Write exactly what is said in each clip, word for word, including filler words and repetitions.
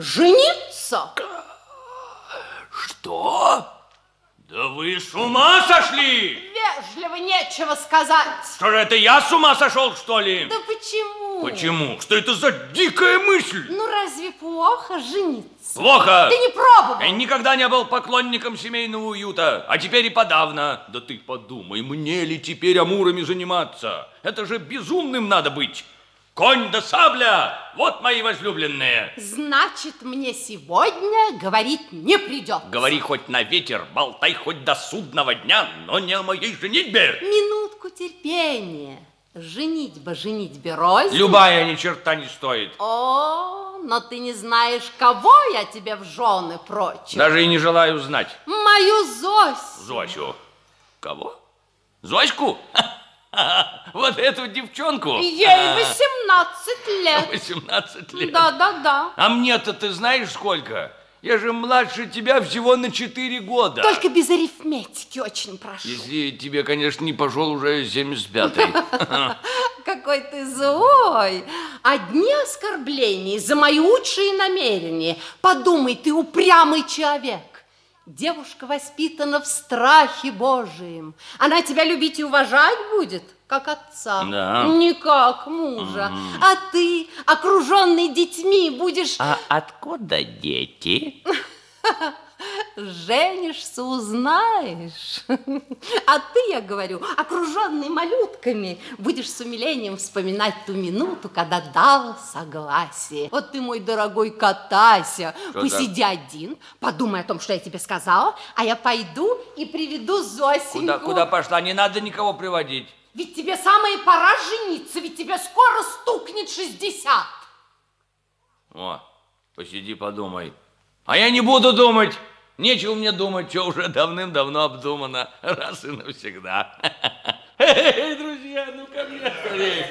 жениться. Что? Да вы с ума сошли? Вежливо нечего сказать. Что же это, я с ума сошел, что ли? Да почему? Почему? Что это за дикая мысль? Ну разве плохо жениться? Плохо. Ты не пробовал? Я никогда не был поклонником семейного уюта, а теперь и подавно. Да ты подумай, мне ли теперь амурами заниматься? Это же безумным надо быть. Конь да сабля, вот мои возлюбленные. Значит, мне сегодня говорить не придется. Говори хоть на ветер, болтай хоть до судного дня, но не о моей женитьбе. Минутку терпения. Женитьба, женитьбе рознь. Любая ни черта не стоит. О, но ты не знаешь, кого я тебе в жены прочу. Даже и не желаю знать. Мою Зосю. Зосю. Кого? Зоську? Вот эту девчонку? Ей восемнадцать лет. восемнадцать лет? Да, да, да. А мне-то ты знаешь сколько? Я же младше тебя всего на четыре года. Только без арифметики, очень прошу. Если тебе, конечно, не пошел уже семьдесят пятый. Какой ты злой. Одни оскорбления за мои лучшие намерения. Подумай, ты упрямый человек. Девушка воспитана в страхе Божием. Она тебя любить и уважать будет, как отца, да. Не как мужа. Mm. А ты, окруженный детьми, будешь... А откуда дети? Женишься, узнаешь. А ты, я говорю, окруженный малютками, будешь с умилением вспоминать ту минуту, когда дал согласие. Вот ты, мой дорогой, катайся, что посиди так? Один, подумай о том, что я тебе сказала, а я пойду и приведу Зосеньку. Куда, куда пошла? Не надо никого приводить. Ведь тебе самое пора жениться, ведь тебе скоро стукнет шестьдесят. О, посиди, подумай. А я не буду думать. Нечего мне думать, что уже давным-давно обдумано, раз и навсегда. Эй, друзья, ну ко мне скорее.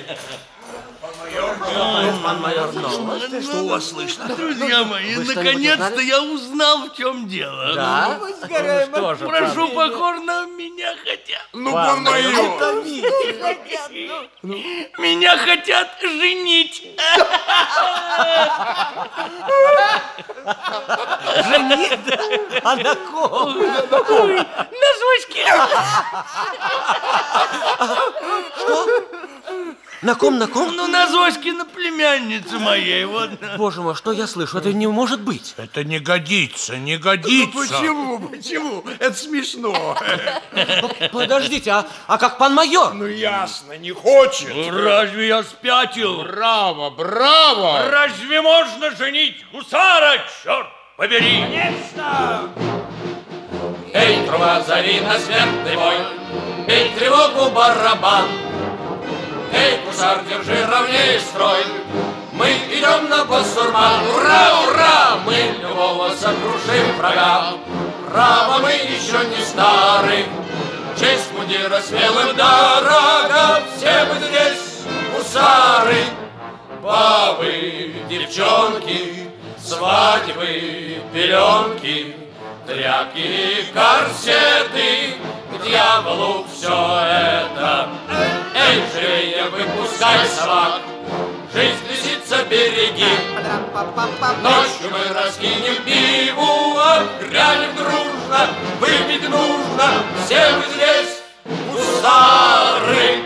Пан майор, что у вас слышно? Друзья мои, наконец-то я узнал, в чем дело. Да? Ну, что же, прошу, покорно, меня хотят. Ну, пан майор. Меня хотят женить. Женить? А на ком? На Зоське. Что? На ком, на ком? Ну, на Зоське, на племяннице моей. Вот. Боже мой, что я слышу? Это не может быть. Это не годится, не годится. Ну, почему, почему? Это смешно. Подождите, а, а как пан майор? Ну, ясно, не хочет. Ну, разве я спятил? Браво, браво! Разве можно женить гусара, черт побери? Конечно! Эй, труба, зови на смертный бой, бей тревогу, барабан. Эй, гусар, держи ровнее строй, мы идем на бастурман. Ура, ура, мы любого сокрушим врага. Право, мы еще не стары, честь мундира смелым дорога. Все мы здесь гусары, бабы, девчонки, свадьбы, пеленки, тряпки, корсеты, к дьяволу все это. Эй, живее, выпускай собак, жизнь лисица береги. Ночью мы раскинем пиву, грянем дружно, выпить нужно. Все мы здесь гусары.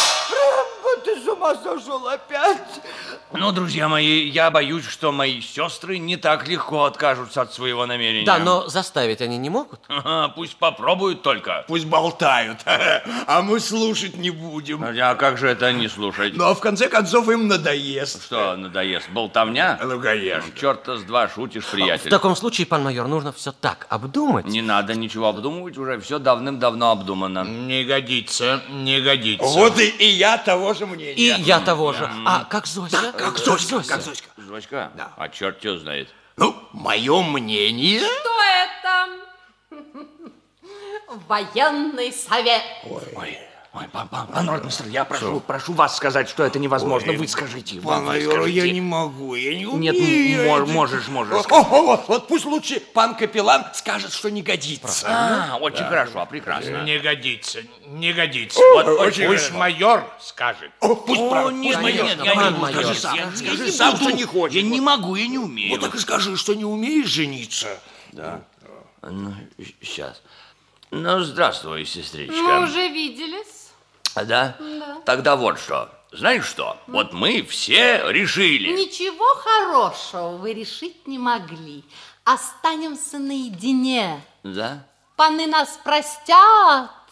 Ты с ума сошел опять? Ну, друзья мои, я боюсь, что мои сестры не так легко откажутся от своего намерения. Да, но заставить они не могут. Ага, пусть попробуют только. Пусть болтают, а мы слушать не будем. А как же это не слушать? Ну, а в конце концов им надоест. Что надоест? Болтовня? Ну, конечно. Черта с два шутишь, приятель. В таком случае, пан майор, нужно все так обдумать. Не надо ничего обдумывать, уже все давным-давно обдумано. Не годится, не годится. Вот и, и я того же мнения. И я того же. А как Зося? Как Зоська, как Зоська. Зоська? Да. А черт его знает. Ну, мое мнение... Что это? Военный совет. Ой. Ой, пан, пан, пан ротмистр, я прошу, прошу вас сказать, что это невозможно. Ой, вы скажите. Пан майор, я не могу, я не умею. Нет, мож, можешь, можешь. О, о, вот, вот пусть лучше пан капеллан скажет, что не годится. А, очень да. хорошо, прекрасно. Не годится, не годится. О, вот очень пусть хорошо. Майор скажет. О, пусть О, прав, нет, пусть майор. Нет, я пан не майор, скажи сам, я скажи не сам, буду. что не хочешь. Я не могу, я не умею. Вот так и скажи, что не умеешь жениться. Да. Ну, сейчас. Ну, здравствуй, сестричка. Мы уже виделись. А, да? Да. Тогда вот что. Знаешь что? Mm. Вот мы все решили. Ничего хорошего вы решить не могли. Останемся наедине. Да? Паны нас простят.